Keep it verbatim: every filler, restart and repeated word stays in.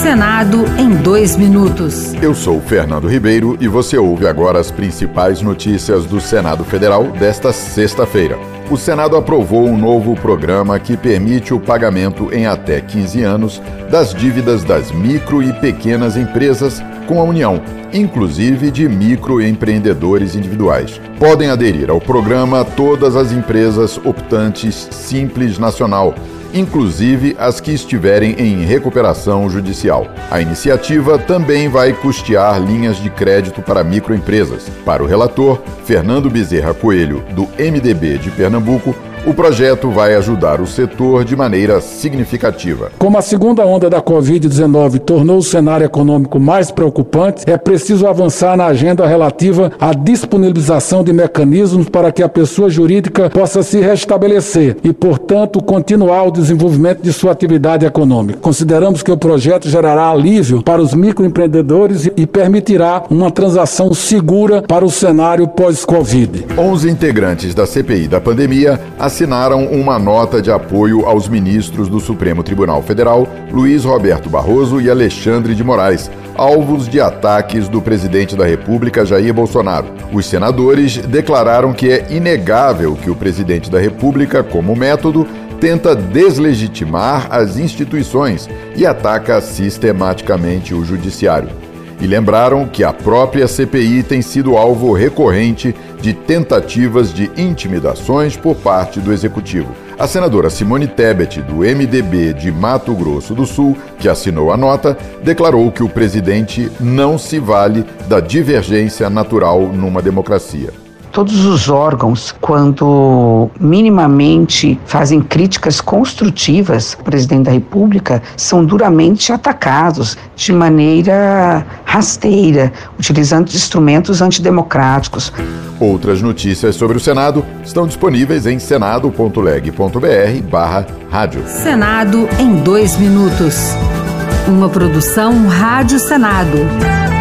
Senado em dois minutos. Eu sou Fernando Ribeiro e você ouve agora as principais notícias do Senado Federal desta sexta-feira. O Senado aprovou um novo programa que permite o pagamento em até quinze anos das dívidas das micro e pequenas empresas com a União, inclusive de microempreendedores individuais. Podem aderir ao programa todas as empresas optantes Simples Nacional, inclusive as que estiverem em recuperação judicial. A iniciativa também vai custear linhas de crédito para microempresas. Para o relator, Fernando Bezerra Coelho, do M D B de Pernambuco, o projeto vai ajudar o setor de maneira significativa. Como a segunda onda da covid dezenove tornou o cenário econômico mais preocupante, é preciso avançar na agenda relativa à disponibilização de mecanismos para que a pessoa jurídica possa se restabelecer e, portanto, continuar o desenvolvimento de sua atividade econômica. Consideramos que o projeto gerará alívio para os microempreendedores e permitirá uma transação segura para o cenário pós-Covid. onze integrantes da C P I da pandemia assinaram uma nota de apoio aos ministros do Supremo Tribunal Federal, Luiz Roberto Barroso e Alexandre de Moraes, alvos de ataques do presidente da República, Jair Bolsonaro. Os senadores declararam que é inegável que o presidente da República, como método, tenta deslegitimar as instituições e ataca sistematicamente o judiciário. E lembraram que a própria C P I tem sido alvo recorrente de tentativas de intimidações por parte do Executivo. A senadora Simone Tebet, do M D B de Mato Grosso do Sul, que assinou a nota, declarou que o presidente não se vale da divergência natural numa democracia. Todos os órgãos, quando minimamente fazem críticas construtivas ao presidente da República, são duramente atacados de maneira rasteira, utilizando instrumentos antidemocráticos. Outras notícias sobre o Senado estão disponíveis em senado ponto leg ponto br barra rádio. Senado em dois minutos. Uma produção Rádio Senado.